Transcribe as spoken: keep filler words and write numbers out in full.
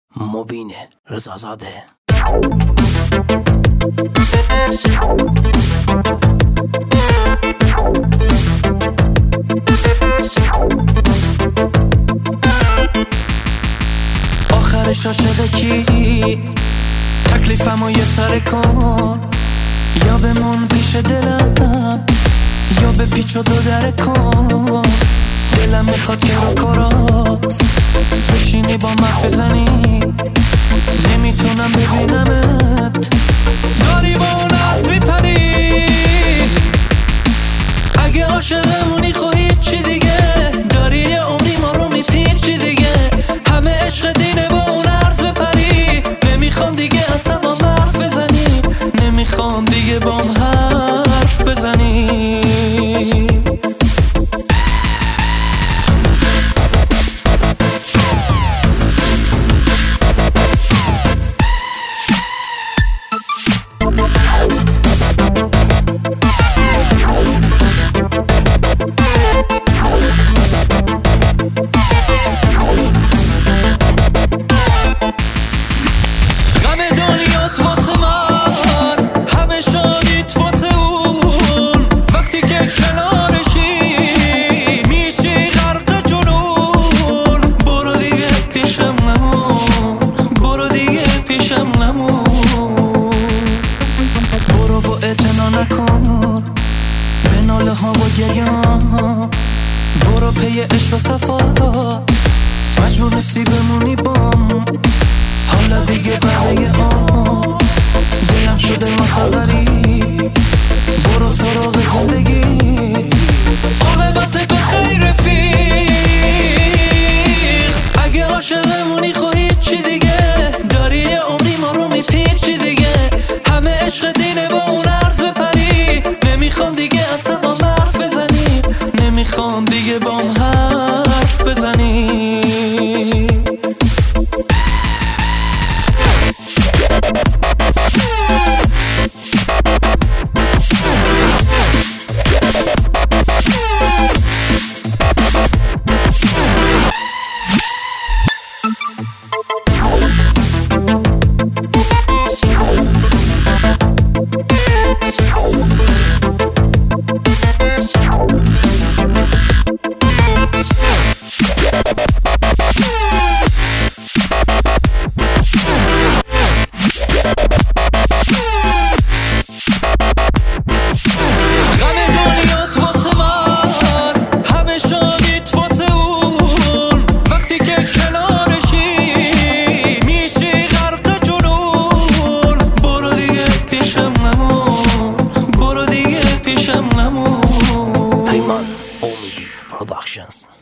مبین رضازاده. آخرش عاشق کی؟ تکلیفمو یه سر کن، یا بمون پیش دلم یا به پیچ و دو در کن. دلم میخواد که رو کراس بشینی با من بزنی، نمیتونم ببینمت داری با اون حرف میپری. اگه عاشقمونی خواهی چی دیگه؟ داری یه عمری ما رو میپیچی دیگه. همه عشق دینه با اون عرض بپری. نمیخوام دیگه اصلا با من حرف بزنی، نمیخوام دیگه با من حرف بزنی. برو پی عشق و صفا، مجبور نیستی بمونی بام. حالا دیگه برای آم دلم شده مسافری. برو سراغ زندگی، عاقبت به خیر رفیق. اگه عاشقمونی خواهی چی دیگه؟ داری یه عمری ما رو میپیچی دیگه. همه عشق دینه با اون عرض پری. نمیخوام دیگه اصلا با من حرف بزنی، نمیخوام دیگه با من حرف بزنی. Peyman Omidi Productions.